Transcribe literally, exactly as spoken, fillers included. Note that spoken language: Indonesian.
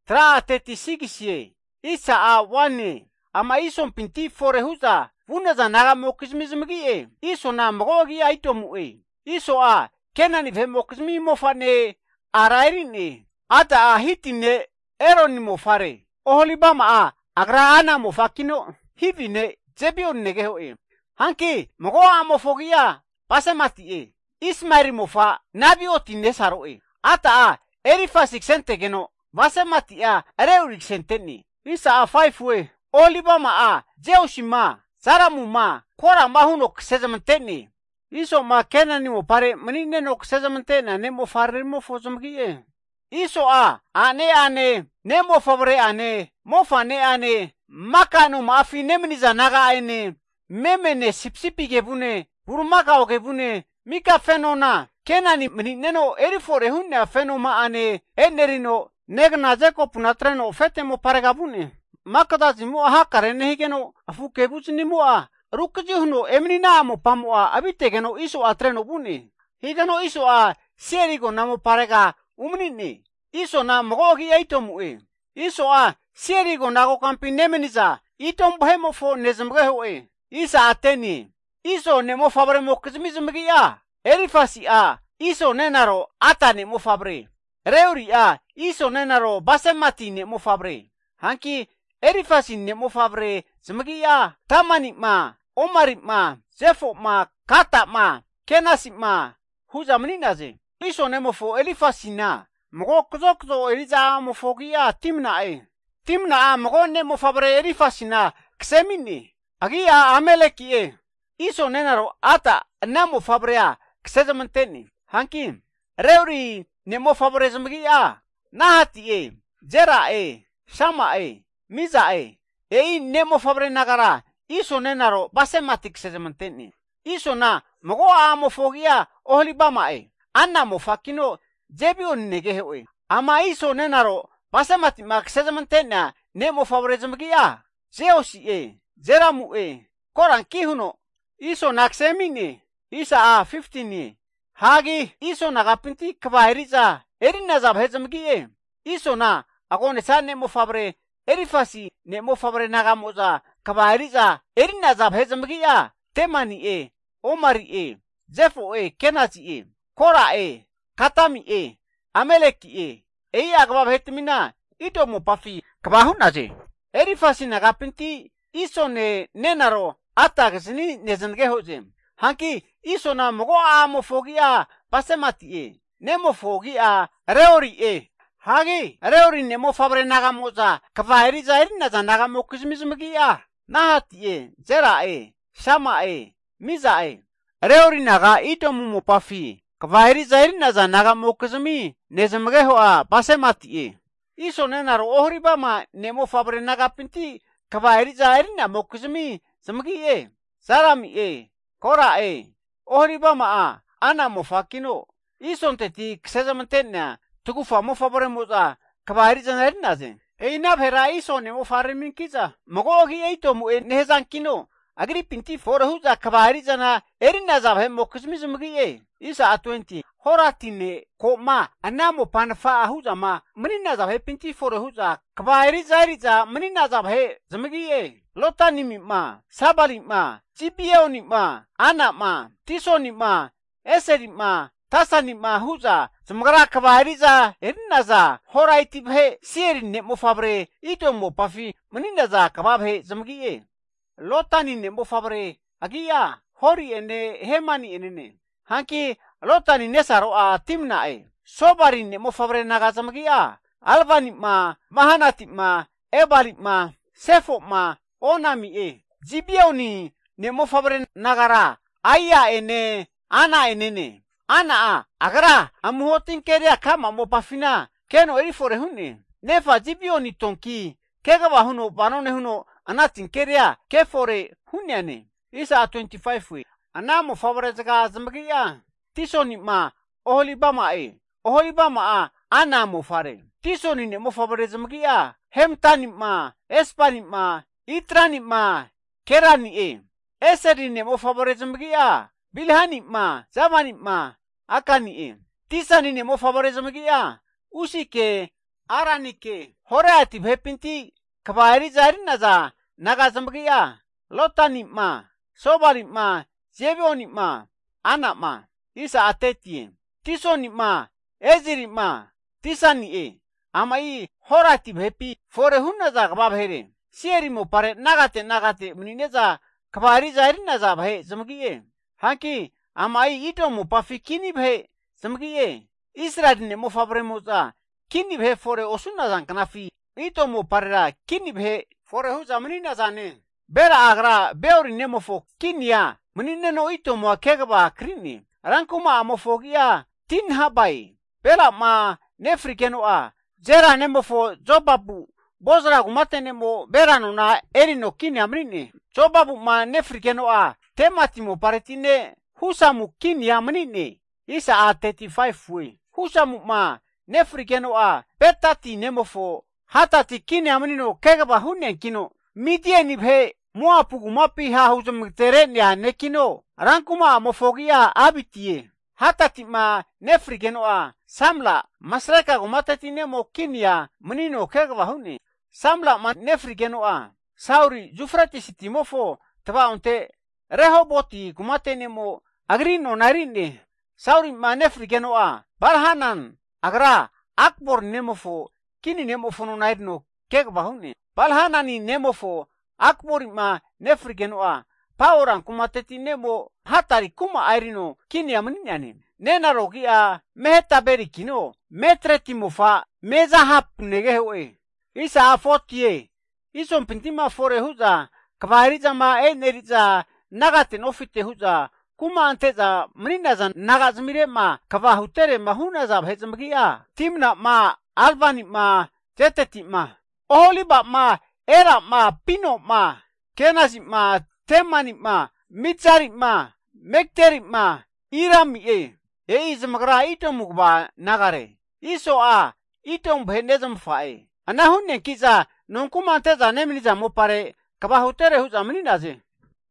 Tra thirty-six ye. Isa a wane. Ama ison pinti fore huza. Vuna za naga mokizmizmgi e. Iso na mgogi a itomu e. Iso a kenani ve mokizmi mofane arairin e. Ata a hitine eroni mofare. Oholibama a agra ana mofakino. Hivine zebion negeho e. Hanki mgo a mofogia pasemati e. Ismairi mofa nabi otine saro e. Ata a erifa siksente geno. Vasemati a reurik senteni. Isa a five we. Olibama a Jeushima. Saramu ma. Kora mahuno ksezamanteni. Iso ma kenani mo pare menine no ksezamantena ne mo fare mo fozumgi e. Iso a ane ane ne mo favore ane mo fane ane makano mafi ne meniza naga ane memene sipsipi gebune burumaka ogebune mika fenona kenani menine no erifore hunne fenoma ane enerino negna zeko punatreno fete mo pare gabune makada zimu aha karene higeno afu kebuzni mo a rukjuhno emnina mo pamo a abitegeno iso atreno bune higeno iso a serigo namo parega umnini iso na mgogi aitomu e iso a serigo nago kampi nemeniza itom bahemo fo nezmgeho e isa ateni iso nemo fabre mo kizmizmgi a erifasi a iso nenaro atane mo fabre reuri a iso nenaro basemati ne mo fabre hanki erifasi ne mo fabre zmgi a tamani ma omari ma zefo ma kata ma kenasi ma huza meninaze iso nemo fo erifasi na mgo kzokzo eriza mo fogia timna e timna a mgo nemo fabre erifasi na ksemini agia ameleki e iso nenaro ata namo fabrea ksezamanteni hanki reuri nemo fabre zmgi a nahati e jera e shama e miza e ei nemo fabre nagara iso nenaro basematik ksezamanteni iso na mgo a mo fogia ohlibama e anna mo fakino jebion negeho e ama iso nenaro basemati maksezamantena nemo fabre zmgi a jeosi e jeramu e koran kihuno iso naksemini isa a fifteen e hagi iso nagapinti kvairiza erina zabhezmgi e iso na agone sa nemo fabre erifasi nemo fabre nagamoza kvairiza erina zabhezmgi a temani e omari e zefo e kenazi e kora e katami e ameleki e ei agvabhetmina itomo pafi kvahunaje erifasi nagapinti iso ne nenaro atagsini nezengehoje hanki iso na mgo amo fogia basemati e nemo fogia reori e hagi reori nemo fabre nagamoza kvairi zairina za nagamo kizmizmgia nahati e zera e shama e miza e reori naga itomo mo pafi kvairi zairina za nagamo kizmi nezemgeho a basemati e iso nenaro ohribama nemo fabre nagapinti kvairi zairina mokizmi zmgi e sarami e kora e ohribama a ana mo fakino isonteti ksezamantena tukufa mo fabre moza kvairi zairina ze eina phera iso nemo fare minkiza mogogi eito mu e nezankino agri pinti for huza kvairi zana erina zabhe mokizmi zmgi e isa a twenty horatine koma anamo panfa huza ma menina zabhe pinti for huza kvairi zairiza menina zabhe zmgi e lotani mi ma sabari ma cipioni ma ana ma tisoni ma eseri ma tasani ma huza zmgra kvairiza erina za horaiti bhe sieri ne mo fabre ito mo pafi menina za kvabe zmgi e lotani ne mo fabre agia hori ene hemani enene hanki lotani nesaro a timna e sobari ne mo fabre naga zmgi a alvani ma mahanati ma ebari ma sefo ma onami e jibioni ne mo fabre nagara aya ene ana enene ana a agra amuhotin keria kama mo pafina keno erifore hunne nefa jibioni tonki kega huno banone huno anatin keria kefore hunyane isa twenty-five we ana mo fabre zaga zmgi a tisoni ma oholibama e oholibama a ana mo fare tisoni ne mo fabre zmgi a hemtani ma espani ma itrani ma kerani e eseri ne mo fabre zmgi a bilhani ma zamani ma akani e tisani ne mo fabre zmgi a usike aranike horeati bhepinti kvairi zarinaza nagazamgia lotanima sobalima zebionima anama isa atetie tisonima ezirima tisanie amai horati bhepi forehunaza gbabhere sierimo pare nagate nagate mnineza kvairi zarinaza bhe zamgie hanki amai itomo pafikini bhe zamgie Israel ne mo fabremoza kini bhe fore osunaza knafi itomo parera kini bhe fore huza mninaza ne bera agra beori nemofo kinia mnine no itomo kegba krini rankuma amofogia tin habai bela ma nefrikeno a zera nemofo jobabu bozra gumate nemo bera no na erino kini amrine jobabu ma nefrikeno a tematimo paretine husamu kini amrine isa a thirty-five we husamu ma nefrikeno a betati nemofo hatati kini amrino kegba hunen kino midieni bhe muapugu mapi ha huzum terenia nekino rankuma mofogia abitie hatati ma nefrikeno a samla masreka gumatati nemo kinia mnino kegba hune samla ma nefrikeno a sauri jufrati sitimofo tva onte rehoboti gumate nemo agrino narine sauri ma nefrikeno a balhanan agra akbor nemofo kini nemofo no nairno kegba hune balhanani nemofo akbori ma nefrikeno a pauran kumateti nemo hatari kuma airino kini amninyane nena rogia meheta berikino metreti mofa meza hap negewe isa afotie ison pintima fore huza kvairiza ma eneriza nagaten ofite huza kuma anteza mninaza nagazmire ma kvahutere mahunaza bhezmgia timna ma albani ma teteti ma oholiba ma era ma pino ma kenasi ma temani ma mitsari ma mekteri ma irami e e izmagra itomugba nagare iso a itom bhenezam fae anahunne kiza nonkuma anteza nemniza mopare kabahutere huza mninaze